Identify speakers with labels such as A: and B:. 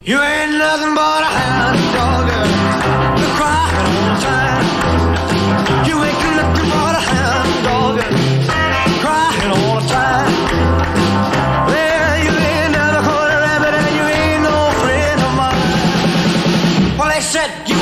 A: You ain't nothing but a hound dog. You're crying all the time. You ain't nothing but a hound dog. Crying all the time. Well, you ain't never caught a rabbit and you ain't no friend of mine. Well, they said you